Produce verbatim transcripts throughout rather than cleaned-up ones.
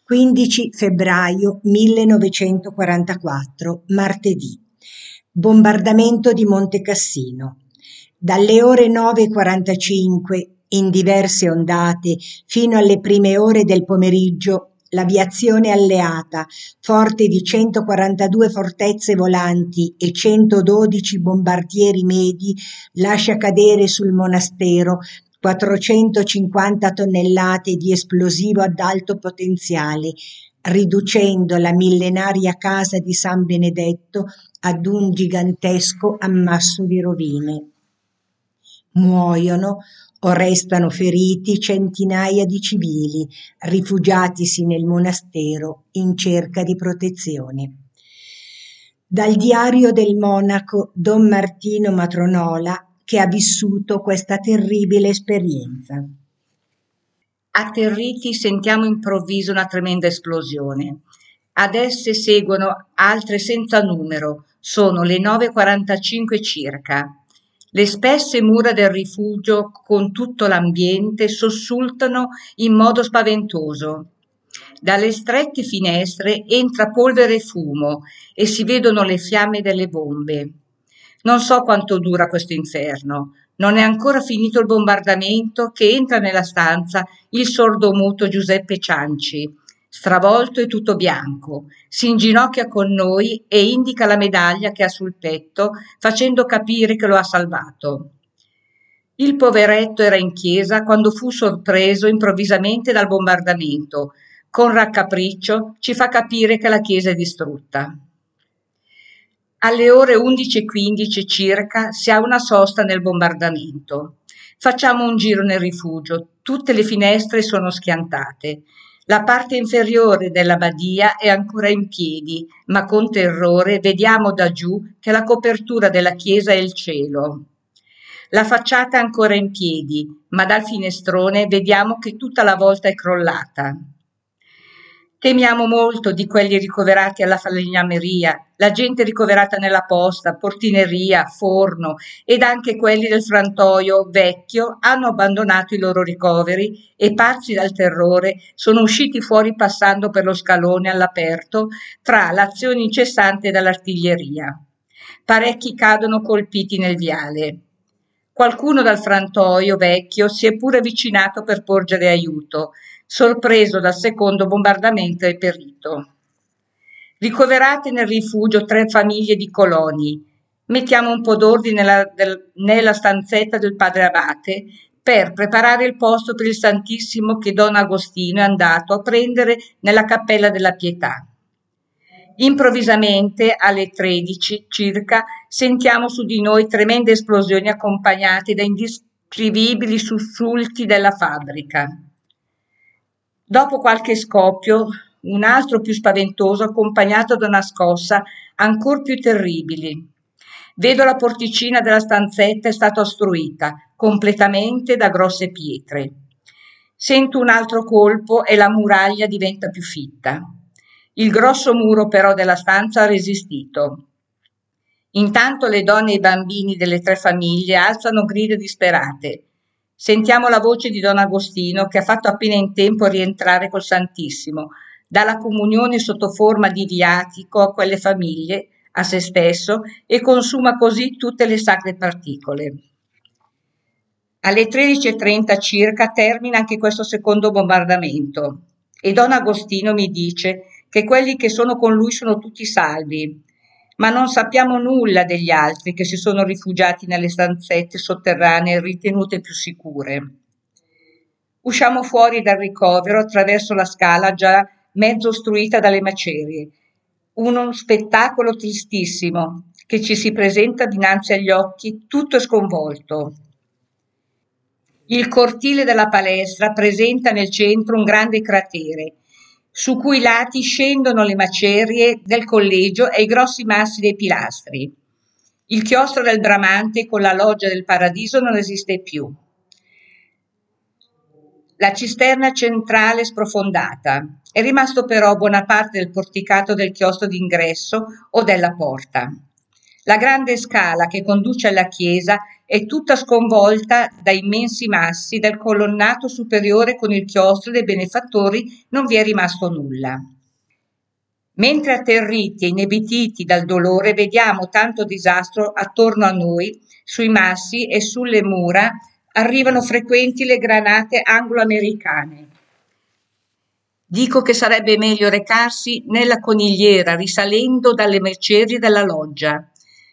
quindici febbraio millenovecentoquarantaquattro, martedì. Bombardamento di Monte Cassino. Dalle ore nove e quarantacinque, in diverse ondate, fino alle prime ore del pomeriggio, l'aviazione alleata, forte di centoquarantadue fortezze volanti e centododici bombardieri medi, lascia cadere sul monastero quattrocentocinquanta tonnellate di esplosivo ad alto potenziale, riducendo la millenaria casa di San Benedetto ad un gigantesco ammasso di rovine. Muoiono o restano feriti centinaia di civili, rifugiatisi nel monastero in cerca di protezione. Dal diario del monaco Don Martino Matronola, che ha vissuto questa terribile esperienza. Atterriti sentiamo improvviso una tremenda esplosione. Ad esse seguono altre senza numero, sono le nove e quarantacinque circa. Le spesse mura del rifugio con tutto l'ambiente sussultano in modo spaventoso. Dalle strette finestre entra polvere e fumo e si vedono le fiamme delle bombe. Non so quanto dura questo inferno. Non è ancora finito il bombardamento che entra nella stanza il sordomuto Giuseppe Cianci, stravolto e tutto bianco. Si inginocchia con noi e indica la medaglia che ha sul petto, facendo capire che lo ha salvato. Il poveretto era in chiesa quando fu sorpreso improvvisamente dal bombardamento. Con raccapriccio ci fa capire che la chiesa è distrutta. Alle ore undici e quindici circa si ha una sosta nel bombardamento. Facciamo un giro nel rifugio, tutte le finestre sono schiantate. La parte inferiore della badia è ancora in piedi, ma con terrore vediamo da giù che la copertura della chiesa è il cielo. La facciata è ancora in piedi, ma dal finestrone vediamo che tutta la volta è crollata. Temiamo molto di quelli ricoverati alla falegnameria, la gente ricoverata nella posta, portineria, forno ed anche quelli del frantoio vecchio hanno abbandonato i loro ricoveri e pazzi dal terrore sono usciti fuori passando per lo scalone all'aperto tra l'azione incessante dell'artiglieria. Parecchi cadono colpiti nel viale. Qualcuno dal frantoio vecchio si è pure avvicinato per porgere aiuto, sorpreso dal secondo bombardamento e perito. Ricoverate nel rifugio tre famiglie di coloni. Mettiamo un po' d'ordine nella, del, nella stanzetta del padre abate per preparare il posto per il Santissimo che Don Agostino è andato a prendere nella Cappella della Pietà. Improvvisamente, alle tredici circa, sentiamo su di noi tremende esplosioni accompagnate da indescrivibili sussulti della fabbrica. Dopo qualche scoppio, un altro più spaventoso, accompagnato da una scossa ancor più terribili. Vedo la porticina della stanzetta è stata ostruita completamente da grosse pietre. Sento un altro colpo e la muraglia diventa più fitta. Il grosso muro però della stanza ha resistito. Intanto le donne e i bambini delle tre famiglie alzano grida disperate. Sentiamo la voce di Don Agostino che ha fatto appena in tempo a rientrare col Santissimo, dà la comunione sotto forma di viatico a quelle famiglie, a se stesso, e consuma così tutte le sacre particole. Alle tredici e trenta circa termina anche questo secondo bombardamento e Don Agostino mi dice che quelli che sono con lui sono tutti salvi, ma non sappiamo nulla degli altri che si sono rifugiati nelle stanzette sotterranee ritenute più sicure. Usciamo fuori dal ricovero attraverso la scala già mezzo ostruita dalle macerie. Uno spettacolo tristissimo che ci si presenta dinanzi agli occhi, tutto sconvolto. Il cortile della palestra presenta nel centro un grande cratere, su cui lati scendono le macerie del collegio e i grossi massi dei pilastri. Il chiostro del Bramante con la loggia del Paradiso non esiste più. La cisterna centrale sprofondata. È rimasto però buona parte del porticato del chiostro d'ingresso o della porta. La grande scala che conduce alla chiesa è tutta sconvolta da immensi massi, dal colonnato superiore con il chiostro dei benefattori non vi è rimasto nulla. Mentre atterriti e inebetiti dal dolore vediamo tanto disastro attorno a noi, sui massi e sulle mura arrivano frequenti le granate anglo-americane. Dico che sarebbe meglio recarsi nella conigliera risalendo dalle mercerie della loggia.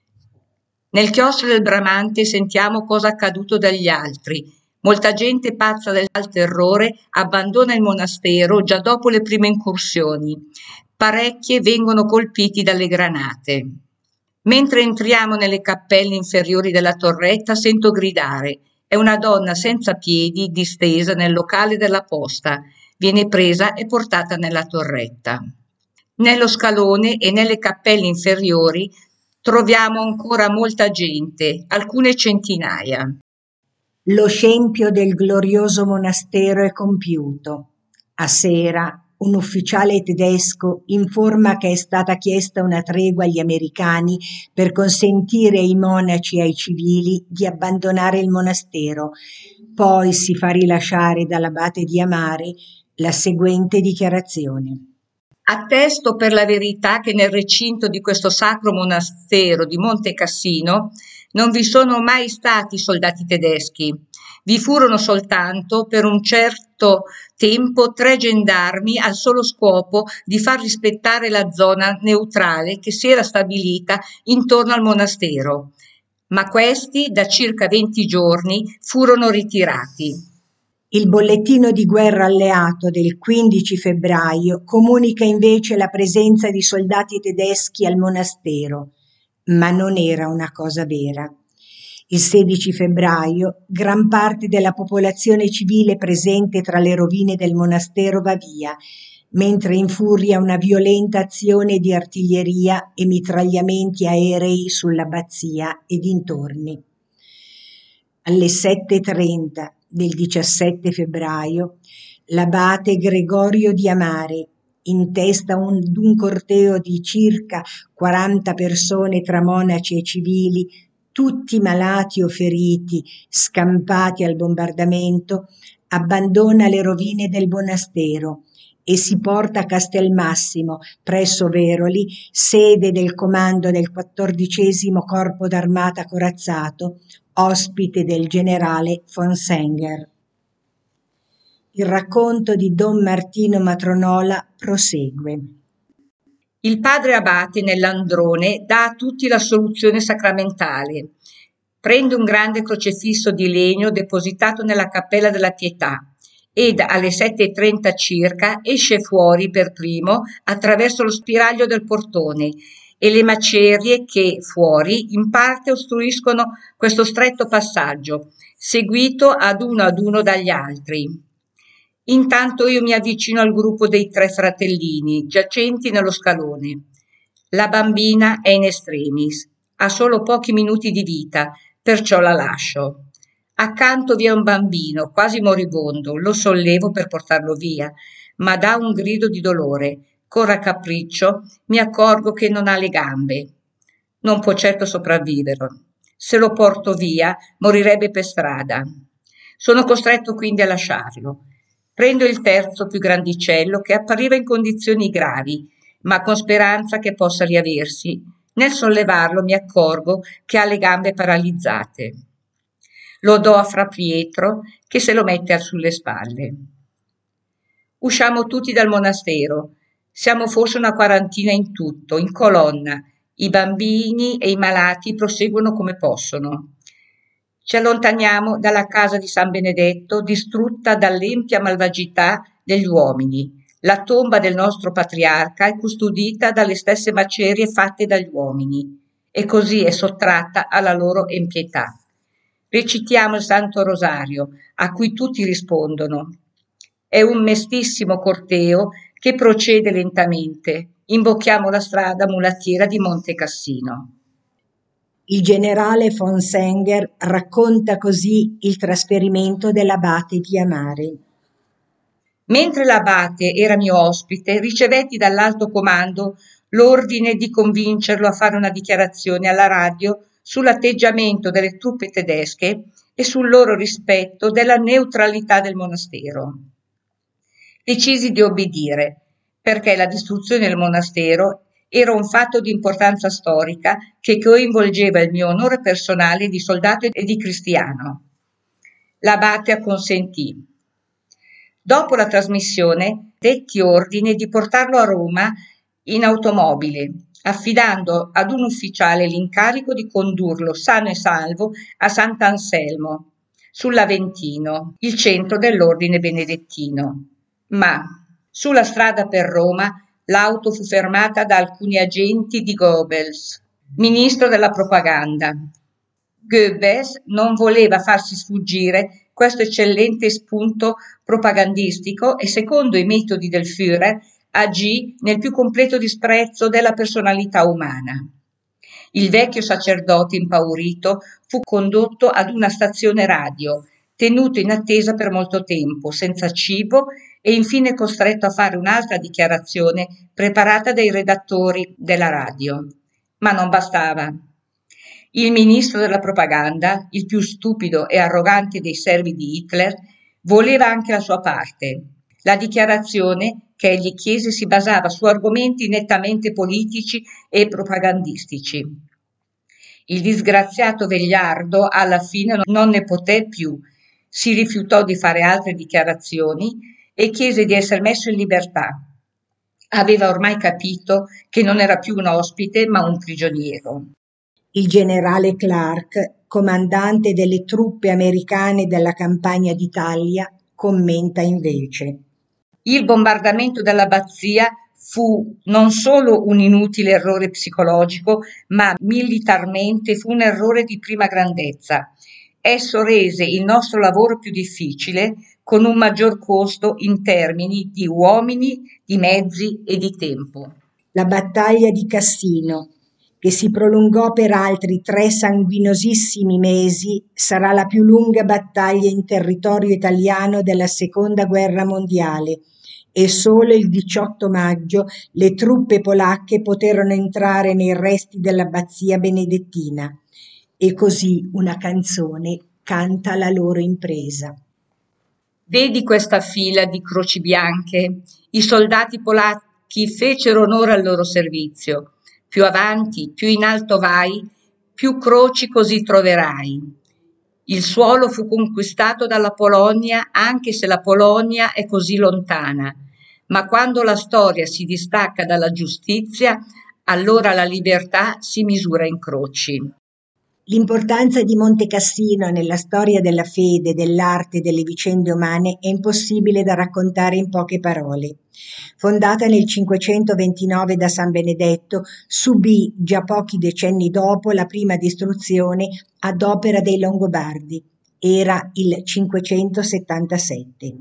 Nel chiostro del Bramante sentiamo cosa è accaduto dagli altri. Molta gente pazza del terrore abbandona il monastero già dopo le prime incursioni. Parecchie vengono colpiti dalle granate. Mentre entriamo nelle cappelle inferiori della torretta sento gridare. È una donna senza piedi distesa nel locale della posta. Viene presa e portata nella torretta. Nello scalone e nelle cappelle inferiori troviamo ancora molta gente, alcune centinaia. Lo scempio del glorioso monastero è compiuto. A sera un ufficiale tedesco informa che è stata chiesta una tregua agli americani per consentire ai monaci e ai civili di abbandonare il monastero. Poi si fa rilasciare dall'abate di Amare la seguente dichiarazione. Attesto per la verità che nel recinto di questo sacro monastero di Monte Cassino non vi sono mai stati soldati tedeschi. Vi furono soltanto per un certo tempo tre gendarmi al solo scopo di far rispettare la zona neutrale che si era stabilita intorno al monastero, ma questi da circa venti giorni furono ritirati. Il bollettino di guerra alleato del quindici febbraio comunica invece la presenza di soldati tedeschi al monastero, ma non era una cosa vera. Il sedici febbraio gran parte della popolazione civile presente tra le rovine del monastero va via, mentre infuria una violenta azione di artiglieria e mitragliamenti aerei sull'abbazia e dintorni. Alle sette e trenta del diciassette febbraio, l'abate Gregorio di Amare, in testa un, d'un corteo di circa quaranta persone tra monaci e civili, tutti malati o feriti, scampati al bombardamento, abbandona le rovine del monastero e si porta a Castelmassimo, presso Veroli, sede del comando del quattordicesimo Corpo d'Armata Corazzato, ospite del generale von Senger. Il racconto di Don Martino Matronola prosegue. Il padre abate nell'androne dà a tutti la soluzione sacramentale. Prende un grande crocefisso di legno depositato nella cappella della Pietà ed alle sette e trenta circa esce fuori per primo attraverso lo spiraglio del portone e le macerie che fuori in parte ostruiscono questo stretto passaggio, seguito ad uno ad uno dagli altri. Intanto io mi avvicino al gruppo dei tre fratellini giacenti nello scalone. La bambina è in extremis, ha solo pochi minuti di vita, perciò la lascio. Accanto vi è un bambino, quasi moribondo, lo sollevo per portarlo via, ma dà un grido di dolore. Con raccapriccio mi accorgo che non ha le gambe. Non può certo sopravvivere. Se lo porto via, morirebbe per strada. Sono costretto quindi a lasciarlo. Prendo il terzo più grandicello che appariva in condizioni gravi, ma con speranza che possa riaversi. Nel sollevarlo mi accorgo che ha le gambe paralizzate. Lo do a Fra Pietro che se lo mette sulle spalle. Usciamo tutti dal monastero. Siamo forse una quarantina in tutto, in colonna. I bambini e i malati proseguono come possono. Ci allontaniamo dalla casa di San Benedetto, distrutta dall'empia malvagità degli uomini. La tomba del nostro patriarca è custodita dalle stesse macerie fatte dagli uomini e così è sottratta alla loro empietà. Recitiamo il Santo Rosario, a cui tutti rispondono. È un mestissimo corteo che procede lentamente. Imbocchiamo la strada mulattiera di Monte Cassino. Il generale von Senger racconta così il trasferimento dell'abate di Amare. Mentre l'abate era mio ospite, ricevetti dall'alto comando l'ordine di convincerlo a fare una dichiarazione alla radio sull'atteggiamento delle truppe tedesche e sul loro rispetto della neutralità del monastero. Decisi di obbedire, perché la distruzione del monastero era un fatto di importanza storica che coinvolgeva il mio onore personale di soldato e di cristiano. L'abate acconsentì. Dopo la trasmissione, detti ordine di portarlo a Roma in automobile, affidando ad un ufficiale l'incarico di condurlo sano e salvo a Sant'Anselmo, sull'Aventino, il centro dell'ordine benedettino. Ma sulla strada per Roma l'auto fu fermata da alcuni agenti di Goebbels, ministro della propaganda. Goebbels non voleva farsi sfuggire questo eccellente spunto propagandistico e, secondo i metodi del Führer, agì nel più completo disprezzo della personalità umana. Il vecchio sacerdote impaurito fu condotto ad una stazione radio, tenuto in attesa per molto tempo, senza cibo e infine costretto a fare un'altra dichiarazione preparata dai redattori della radio. Ma non bastava. Il ministro della propaganda, il più stupido e arrogante dei servi di Hitler, voleva anche la sua parte. La dichiarazione che egli chiese si basava su argomenti nettamente politici e propagandistici. Il disgraziato vegliardo alla fine non ne poté più, si rifiutò di fare altre dichiarazioni e chiese di essere messo in libertà. Aveva ormai capito che non era più un ospite ma un prigioniero. Il generale Clark, comandante delle truppe americane della campagna d'Italia, commenta invece: il bombardamento dell'abbazia fu non solo un inutile errore psicologico, ma militarmente fu un errore di prima grandezza. Esso rese il nostro lavoro più difficile, con un maggior costo in termini di uomini, di mezzi e di tempo. La battaglia di Cassino, che si prolungò per altri tre sanguinosissimi mesi, sarà la più lunga battaglia in territorio italiano della Seconda Guerra Mondiale, e solo il diciotto maggio le truppe polacche poterono entrare nei resti dell'abbazia benedettina. E così una canzone canta la loro impresa. Vedi questa fila di croci bianche? I soldati polacchi fecero onore al loro servizio. Più avanti, più in alto vai, più croci così troverai. Il suolo fu conquistato dalla Polonia, anche se la Polonia è così lontana. Ma quando la storia si distacca dalla giustizia, allora la libertà si misura in croci. L'importanza di Monte Cassino nella storia della fede, dell'arte e delle vicende umane è impossibile da raccontare in poche parole. Fondata nel cinquecentoventinove da San Benedetto, subì già pochi decenni dopo la prima distruzione ad opera dei Longobardi. Era il cinquecentosettantasette.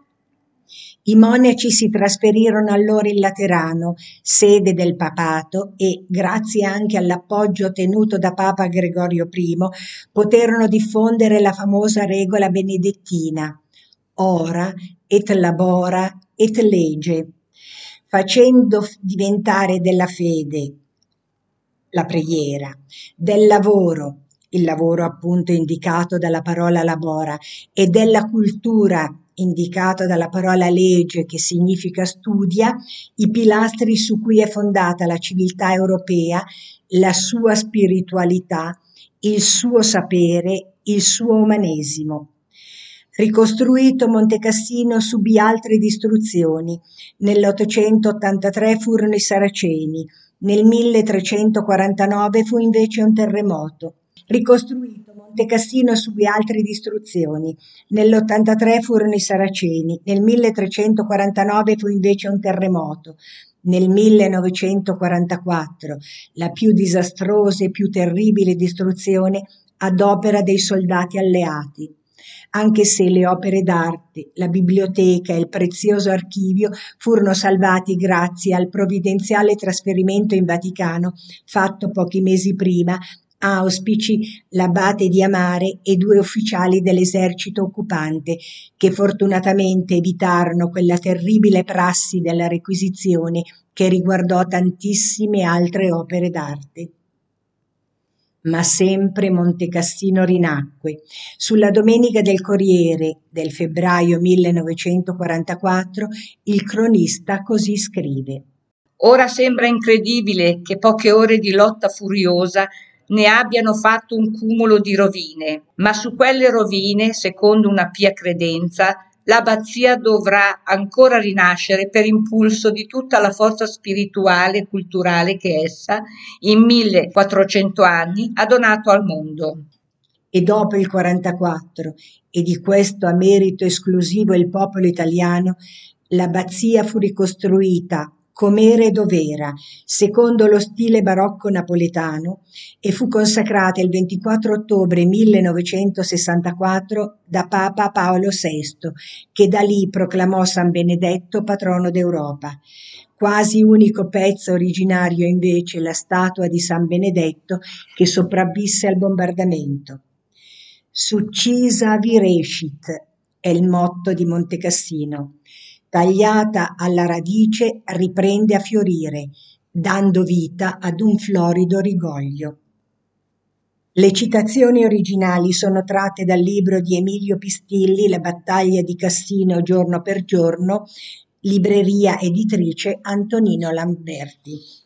I monaci si trasferirono allora in Laterano, sede del papato, e, grazie anche all'appoggio ottenuto da Papa Gregorio primo, poterono diffondere la famosa regola benedettina: ora et labora et lege, facendo diventare della fede la preghiera, del lavoro, il lavoro appunto indicato dalla parola labora, e della cultura indicato dalla parola legge, che significa studia, i pilastri su cui è fondata la civiltà europea, la sua spiritualità, il suo sapere, il suo umanesimo. Ricostruito, Monte Cassino subì altre distruzioni. Nell'ottocentottantatré furono i Saraceni, nel milletrecentoquarantanove fu invece un terremoto. Ricostruito, Monte Cassino subì altre distruzioni. Nell'ottantatré furono i Saraceni, nel milletrecentoquarantanove fu invece un terremoto. Nel millenovecentoquarantaquattro la più disastrosa e più terribile distruzione ad opera dei soldati alleati. Anche se le opere d'arte, la biblioteca e il prezioso archivio furono salvati grazie al provvidenziale trasferimento in Vaticano fatto pochi mesi prima auspici l'abate di Amare e due ufficiali dell'esercito occupante, che fortunatamente evitarono quella terribile prassi della requisizione che riguardò tantissime altre opere d'arte. Ma sempre Montecassino rinacque. Sulla Domenica del Corriere del febbraio millenovecentoquarantaquattro il cronista così scrive: Ora sembra incredibile che poche ore di lotta furiosa ne abbiano fatto un cumulo di rovine, ma su quelle rovine, secondo una pia credenza, l'abbazia dovrà ancora rinascere per impulso di tutta la forza spirituale e culturale che essa, in millequattrocento anni, ha donato al mondo. E dopo il quarantaquattro, e di questo ha merito esclusivo il popolo italiano, l'abbazia fu ricostruita com'era e dov'era, secondo lo stile barocco napoletano, e fu consacrata il ventiquattro ottobre millenovecentosessantaquattro da Papa Paolo sesto, che da lì proclamò San Benedetto patrono d'Europa. Quasi unico pezzo originario invece la statua di San Benedetto, che sopravvisse al bombardamento. Succisa virescit è il motto di Montecassino. Tagliata alla radice riprende a fiorire, dando vita ad un florido rigoglio. Le citazioni originali sono tratte dal libro di Emilio Pistilli, La battaglia di Cassino giorno per giorno, libreria editrice Antonino Lamberti.